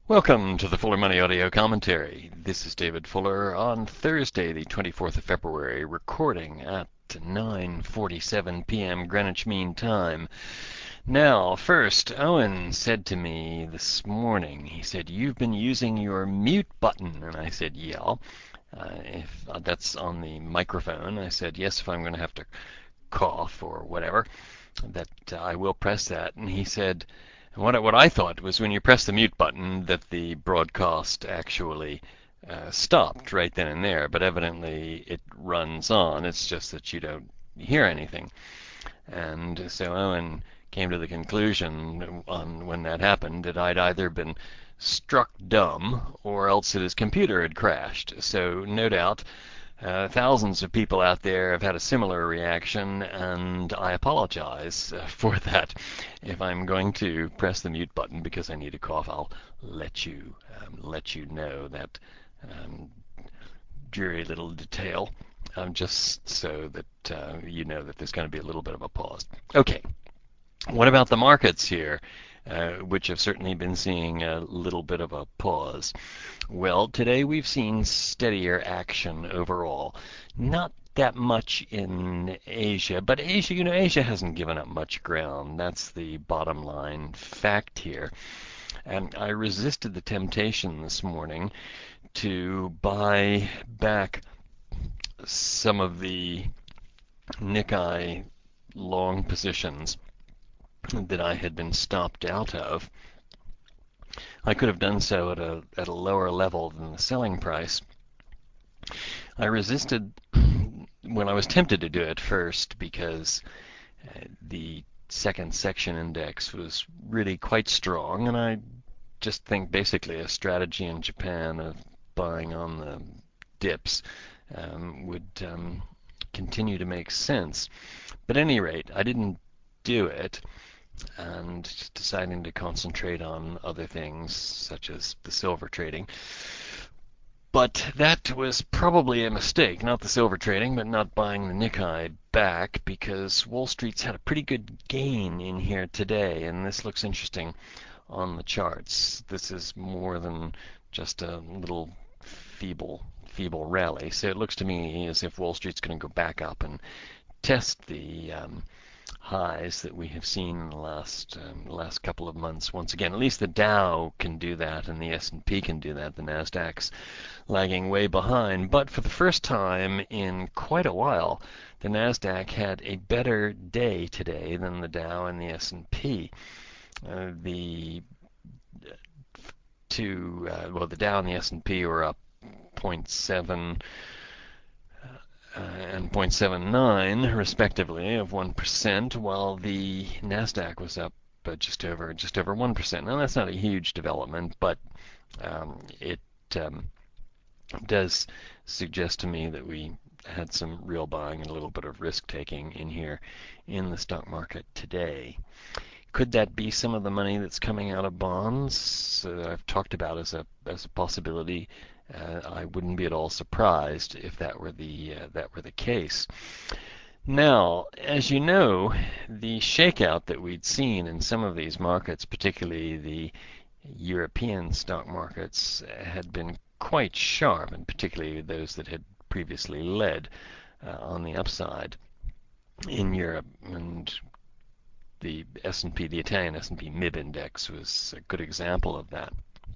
Welcome to the Fuller Money Audio Commentary. This is David Fuller on Thursday, the 24th of February, recording at 9:47 p.m. Greenwich Mean Time. Now, first, Owen said to me this morning, he said, "You've been using your mute button." And I said, "Yeah." If that's on the microphone, I said, "Yes, if I'm going to have to cough or whatever, that I will press that." And he said, what I thought was when you press the mute button that the broadcast actually stopped right then and there, but evidently it runs on. It's just that you don't hear anything. And so Owen came to the conclusion on when that happened that I'd either been struck dumb or else that his computer had crashed. So no doubt thousands of people out there have had a similar reaction, and I apologize for that. If I'm going to press the mute button because I need a cough, I'll let you know that dreary little detail, just so that you know that there's going to be a little bit of a pause. Okay, what about the markets here? Which have certainly been seeing a little bit of a pause. Well, today we've seen steadier action overall. Not that much in Asia, but Asia hasn't given up much ground. That's the bottom line fact here. And I resisted the temptation this morning to buy back some of the Nikkei long positions that I had been stopped out of. I could have done so at a lower level than the selling price. I resisted when I was tempted to do it first because the second section index was really quite strong, and I just think basically a strategy in Japan of buying on the dips would continue to make sense. But at any rate, I didn't do it, and just deciding to concentrate on other things such as the silver trading. But that was probably a mistake, not the silver trading, but not buying the Nikkei back, because Wall Street's had a pretty good gain in here today, and this looks interesting on the charts. This is more than just a little feeble rally. So it looks to me as if Wall Street's going to go back up and test the highs that we have seen in the last couple of months. Once again, at least the Dow can do that, and the S&P can do that. The Nasdaq's lagging way behind, but for the first time in quite a while, the Nasdaq had a better day today than the Dow and the S&P. The Dow and the S&P were up 0.7 and 0.79 respectively of 1%, while the Nasdaq was up just over 1%. Now that's not a huge development, but it does suggest to me that we had some real buying and a little bit of risk taking in here in the stock market today. Could that be some of the money that's coming out of bonds that I've talked about as a possibility? I wouldn't be at all surprised if that were the case. Now, as you know, the shakeout that we'd seen in some of these markets, particularly the European stock markets, had been quite sharp, and particularly those that had previously led on the upside in Europe. And the S&P, the Italian S&P MIB index, was a good example of that.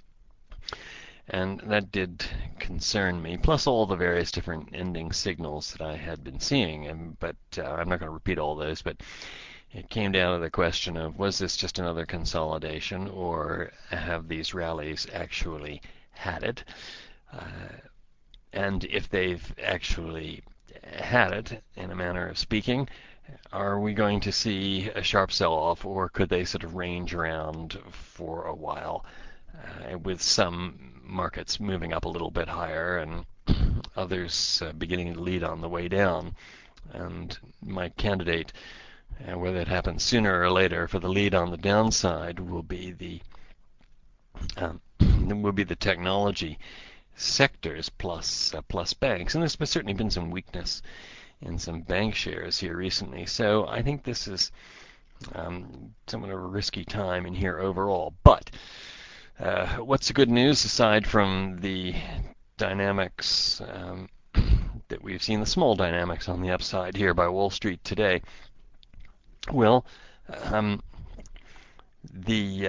And that did concern me, plus all the various different ending signals that I had been seeing. But I'm not going to repeat all those, but it came down to the question of, was this just another consolidation, or have these rallies actually had it? And if they've actually had it, in a manner of speaking, are we going to see a sharp sell-off, or could they sort of range around for a while, with some markets moving up a little bit higher and others beginning to lead on the way down? And my candidate, whether it happens sooner or later, for the lead on the downside will be the technology sectors plus banks. And there's certainly been some weakness in some bank shares here recently. So I think this is somewhat of a risky time in here overall. But What's the good news aside from the dynamics that we've seen, the small dynamics on the upside here by Wall Street today? Well, um, the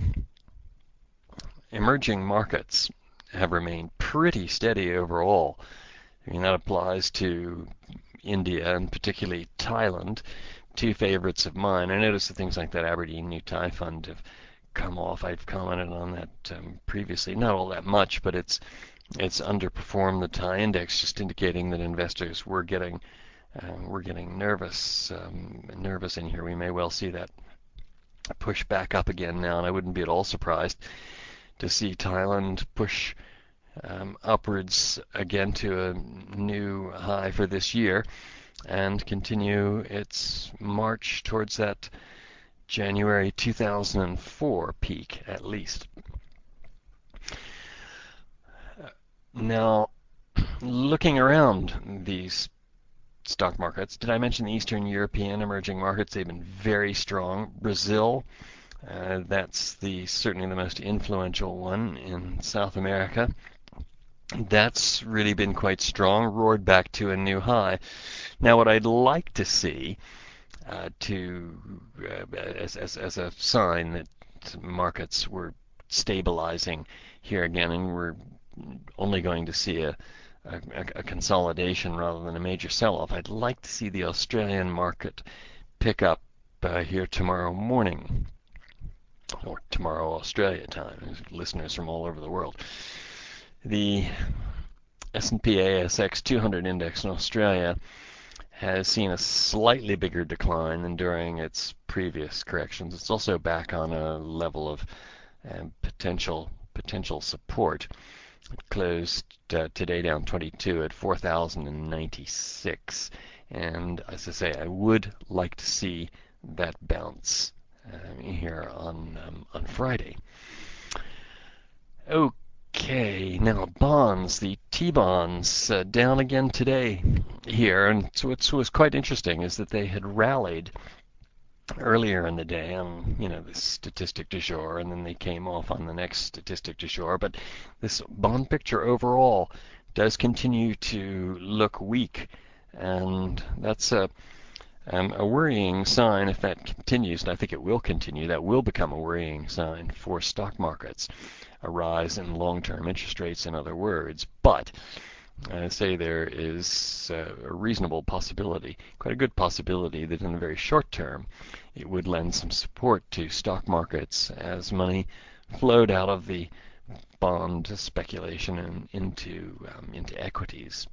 emerging markets have remained pretty steady overall. I mean, that applies to India and particularly Thailand, two favorites of mine. I noticed that things like that Aberdeen New Thai Fund have come off. I've commented on that previously. Not all that much, but it's underperformed the Thai index, just indicating that investors were getting nervous in here. We may well see that push back up again now, and I wouldn't be at all surprised to see Thailand push upwards again to a new high for this year and continue its march towards that January 2004 peak at least. Now, looking around these stock markets, did I mention the Eastern European emerging markets? They've been very strong. Brazil, that's certainly the most influential one in South America. That's really been quite strong, roared back to a new high. Now, what I'd like to see as a sign that markets were stabilizing here again, and we're only going to see a consolidation rather than a major sell-off. I'd like to see the Australian market pick up here tomorrow morning, or tomorrow Australia time. There's listeners from all over the world. The S&P ASX 200 index in Australia has seen a slightly bigger decline than during its previous corrections. It's also back on a level of potential support. It closed today down 22 at 4,096, and as I say, I would like to see that bounce here on Friday. Okay, now bonds, the T-bonds down again today here, and so what was quite interesting is that they had rallied earlier in the day on the statistic du jour, and then they came off on the next statistic du jour. But this bond picture overall does continue to look weak, and that's a worrying sign if that continues, and I think it will continue. That will become a worrying sign for stock markets, a rise in long-term interest rates, in other words. But I say there is a reasonable possibility, quite a good possibility, that in the very short term it would lend some support to stock markets as money flowed out of the bond speculation and into equities.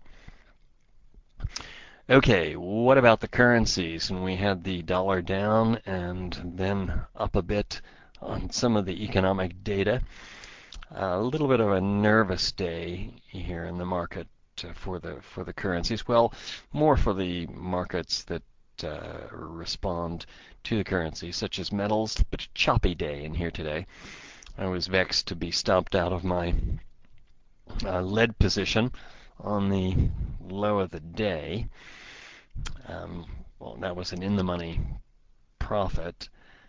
Okay, what about the currencies? And we had the dollar down and then up a bit on some of the economic data. A little bit of a nervous day here in the market for the currencies. Well, more for the markets that respond to the currency, such as metals. But a choppy day in here today. I was vexed to be stopped out of my lead position on the low of the day. Well, that was an in-the-money profit.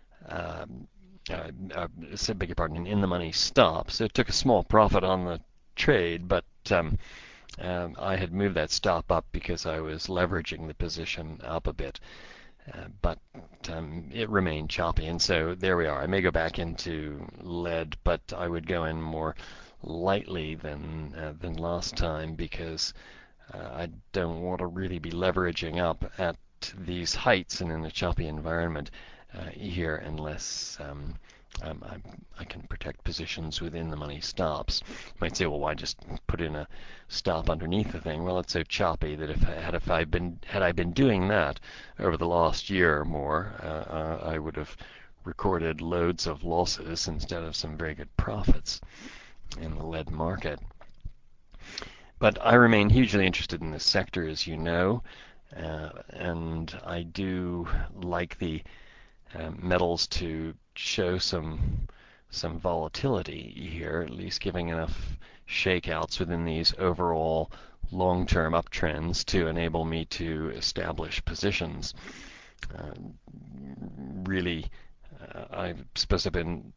Beg your pardon, an in-the-money stop. So it took a small profit on the trade, but I had moved that stop up because I was leveraging the position up a bit. But it remained choppy, and so there we are. I may go back into lead, but I would go in more lightly than last time, because I don't want to really be leveraging up at these heights and in a choppy environment here, unless I can protect positions within the money stops. You might say, well, why just put in a stop underneath the thing? Well, it's so choppy that had I been doing that over the last year or more, I would have recorded loads of losses instead of some very good profits in the lead market. But I remain hugely interested in this sector, as you know, and I do like the metals to show some volatility here, at least giving enough shakeouts within these overall long-term uptrends to enable me to establish positions. Really, I suppose I've been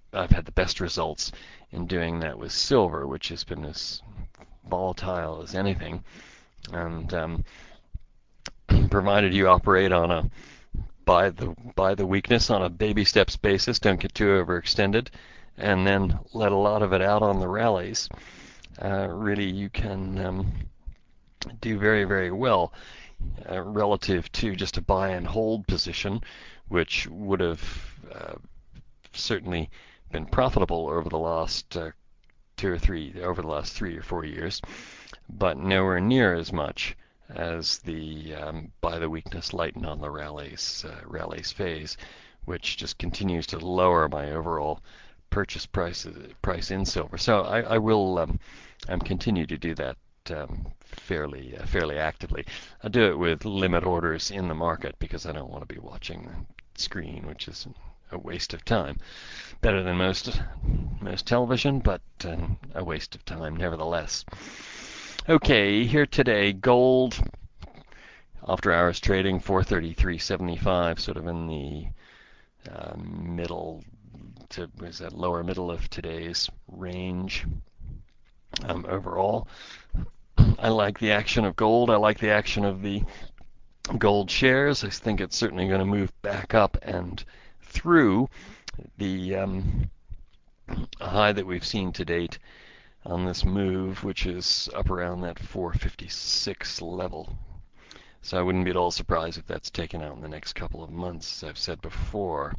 I've had the best results in doing that with silver, which has been as volatile as anything. And provided you operate on a buy the weakness on a baby steps basis, don't get too overextended, and then let a lot of it out on the rallies, really you can do very, very well relative to just a buy and hold position, which would have certainly been profitable over the last over the last 3 or 4 years, but nowhere near as much as the buy the weakness, lighten on the rallies phase, which just continues to lower my overall purchase price in silver. So I will continue to do that fairly actively. I do it with limit orders in the market because I don't want to be watching the screen, which is a waste of time. Better than most television, but a waste of time nevertheless. Okay, here today, gold after hours trading 433.75, sort of in the middle to lower middle of today's range. Overall, I like the action of gold. I like the action of the gold shares. I think it's certainly going to move back up and through the high that we've seen to date on this move, which is up around that 456 level. So I wouldn't be at all surprised if that's taken out in the next couple of months, as I've said before.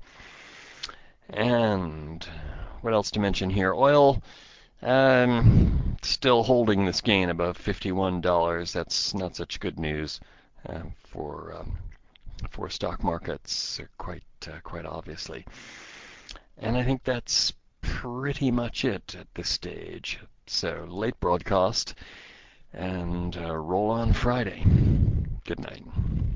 And what else to mention here? Oil, still holding this gain above $51. That's not such good news for stock markets, quite obviously. And I think that's pretty much it at this stage. So late broadcast and roll on Friday. Good night.